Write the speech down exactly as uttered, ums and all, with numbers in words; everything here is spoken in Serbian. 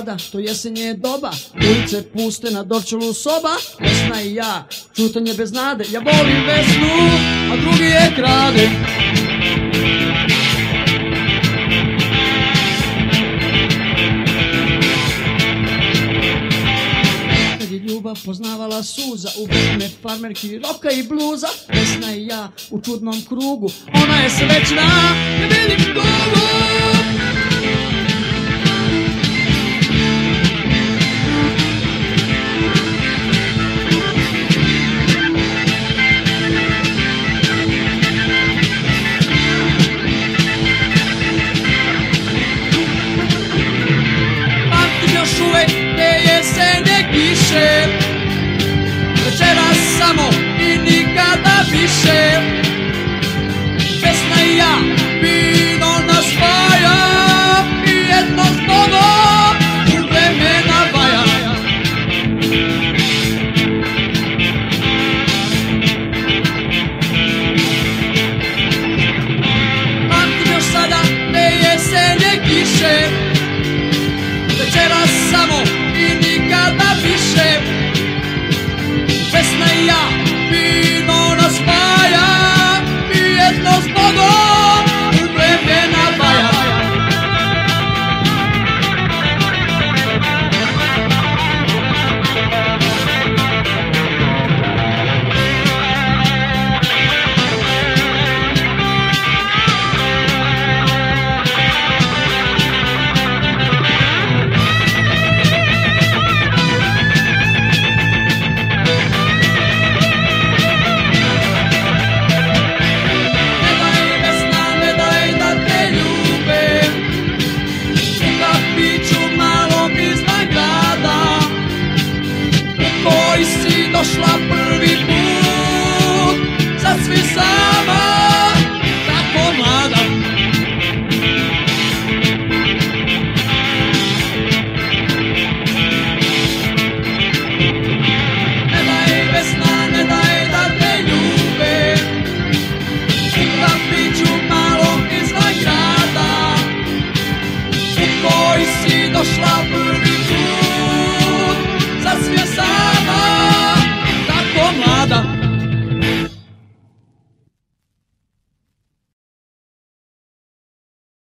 sada, to jesenje doba, ulice puste, na Dorčolu soba, Vesna i ja, čutanje bez nade, ja volim Vesnu, a drugi je krade. Kad je ljubav poznavala suza, u vreme farmerki, roka i bluza, Vesna i ja u čudnom krugu, ona je srećna, ne vidim dugu. Večeras samo i nikada više, Vesna i ja, vino nas spaja i jedno zbogo u vremena vaja. Pamtim još sada te jesenje kiše,